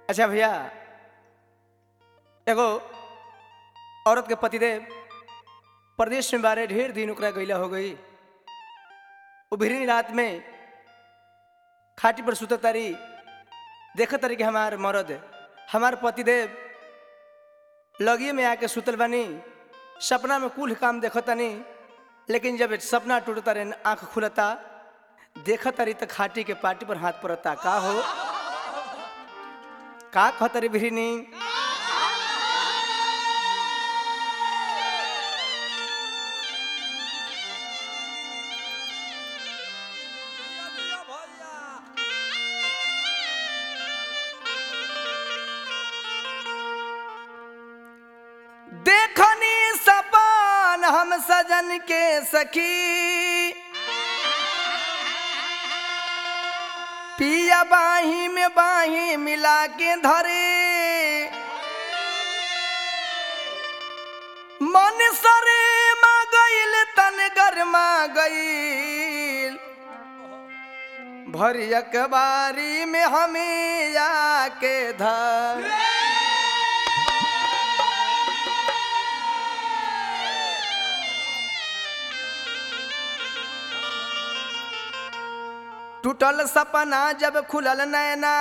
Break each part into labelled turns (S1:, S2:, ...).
S1: अच्छा भैया, एगो औरत के पतिदेव प्रदेश में बारे ढेर दिन ओकरा गईला हो गई। वो भिरी रात में खाटी पर सुत तारी, देख तारी कि हमार मर्द हमार पतिदेव लगिए में आके सुतल बानी। सपना में कुल काम देखतानी, लेकिन जब सपना टूटता रे आंख खुलता देखा तारी तो खाटी के पाटी पर हाथ पड़ता। का हो का कहतारी भिरीनी? देखनी सपन हम सजन के सखी, पिया बाही में बाही मिला के धरे, मन सरे मा गईल तन गरमा गईल, भरी अखबारी में हमें आके धर। टूटल सपना जब खुलल नैना,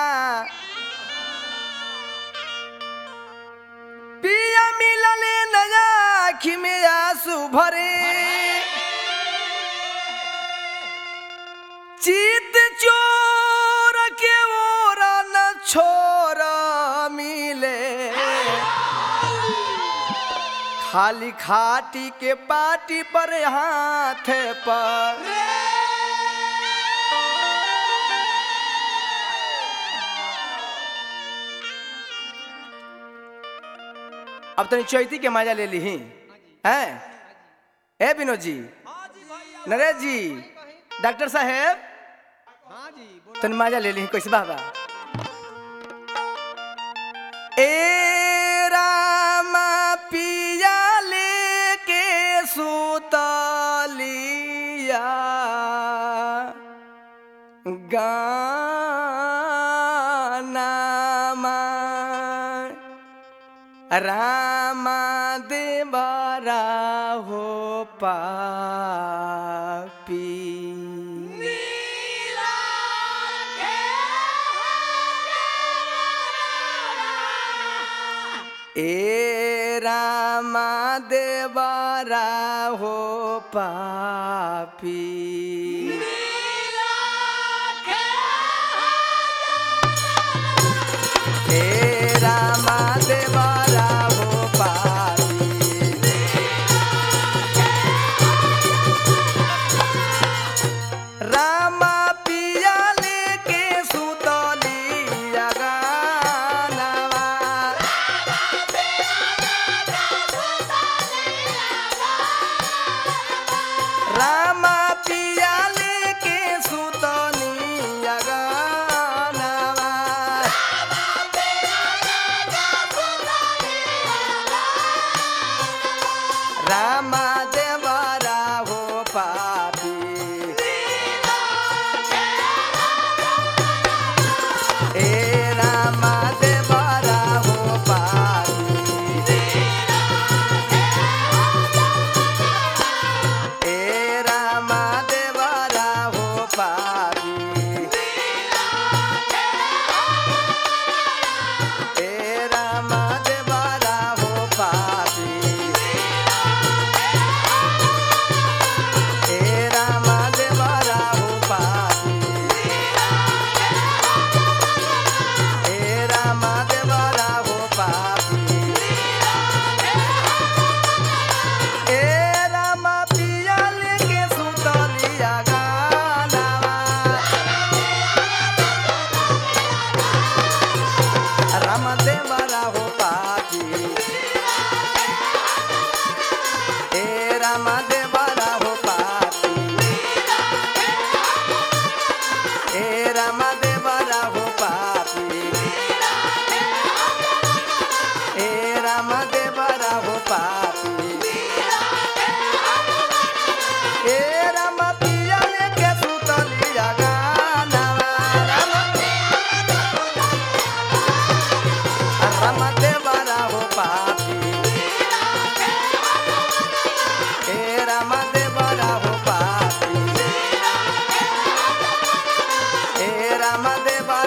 S1: पिया मिलल नया आँखी में आंसू भरे, चीत चोर के ओरा न छोर मिले, खाली खाटी के पाटी पर हाथ पर। अब तो चैती के मजा ले ली हैं? ए विनोद जी, नरेश जी, डॉक्टर साहेब, तन मजा ले ली कैसे बाबा? ए रामा पिया लेके सुतलिया गाना रामा देवरा हो पापी, ए रामा देवरा हो पापी, ए रामा देवरा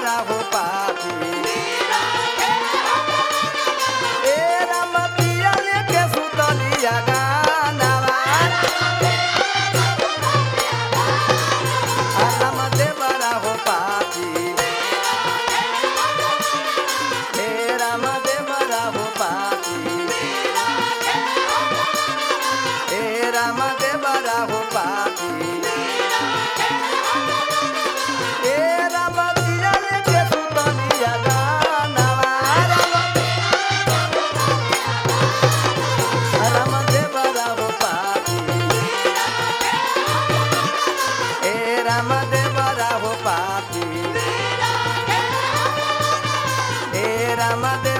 S1: बरा हो पापी ए राम पिया लेके सुतलिया गानावा राम दे बरा हो पापी ए राम दे बरा हो पापी ए राम दे बरा हो पापी ए राम पिया लेके सुतलिया गानावा राम दे बरा हो पापी ए राम दे बरा हो पापी ए राम दे